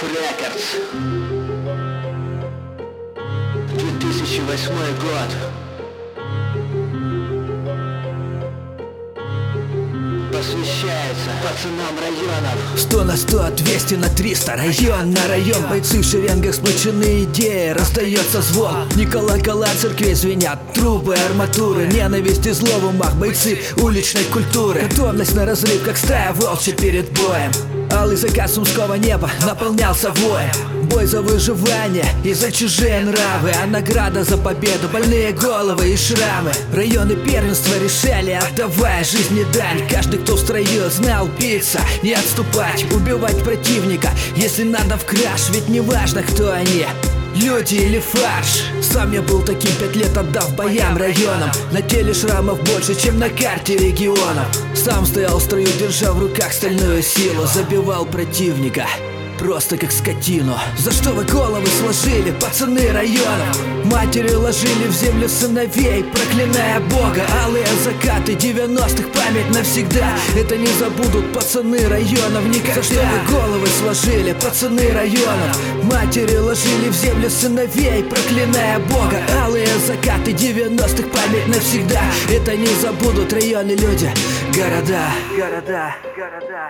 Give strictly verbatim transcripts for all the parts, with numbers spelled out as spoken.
Records. две тысячи восьмой год. Посвящается пацанам районов. Сто на сто, двести на триста, район на район. Бойцы в шеренгах сплочены идеи, раздается звон. Не колокола церкви звенят, трубы, арматуры. Ненависть и зло в умах, бойцы уличной культуры. Готовность на разрыв, как стая волчья перед боем. Алый заказ сумского неба наполнялся воем. Бой за выживание и за чужие нравы, а награда за победу — больные головы и шрамы. Районы первенства решали, отдавая жизни дань. Каждый, кто в строю, знал биться, не отступать, убивать противника, если надо в краш. Ведь не важно, кто они, люди или фарш. Сам я был таким, пять лет отдав боям районам. На теле шрамов больше, чем на карте регионов. Сам стоял в строю, держа в руках стальную силу. Забивал противника просто как скотину. За что вы головы сложили, пацаны районов? Матери ложили в землю сыновей, проклиная Бога. Алые закаты девяностых, память навсегда. Это не забудут пацаны районов никогда. За что вы головы сложили, пацаны районов? Матери ложили в землю сыновей, проклиная Бога. Алые закаты девяностых, память навсегда. Это не забудут районы, люди, города, города, города.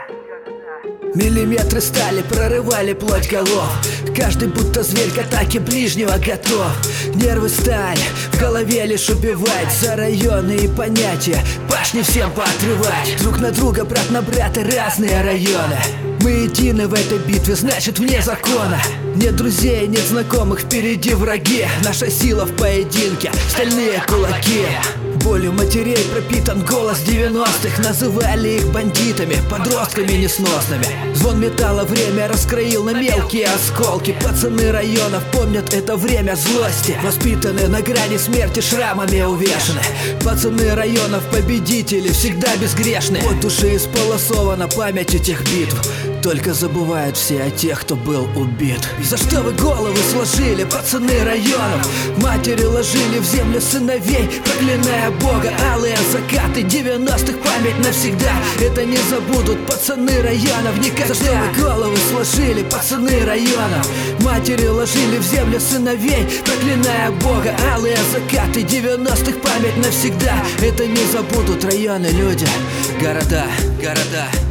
Миллиметры стали, прорывали плоть голов. Каждый будто зверь к атаке ближнего готов. Нервы стали, в голове лишь убивать. За районы и понятия башни всем поотрывать. Друг на друга, брат на брата, разные районы. Мы едины в этой битве, значит вне закона. Нет друзей, нет знакомых, впереди враги. Наша сила в поединке, стальные кулаки. Болью матерей пропитан голос девяностых. Называли их бандитами, подростками несносными. Звон металла время раскроил на мелкие осколки. Пацаны районов помнят это время злости. Воспитаны на грани смерти, шрамами увешаны. Пацаны районов победители, всегда безгрешны. От души исполосована память этих битв. Только забывают все о тех, кто был убит. За что вы головы сложили, пацаны районов? Матери ложили в землю сыновей, проклиная Бога. Алые закаты девяностых, память навсегда. Это не забудут пацаны районов никогда. За что вы головы сложили, пацаны районов? Матери ложили в землю сыновей, проклиная Бога. Алые закаты девяностых, память навсегда. Это не забудут районы, люди, города, города.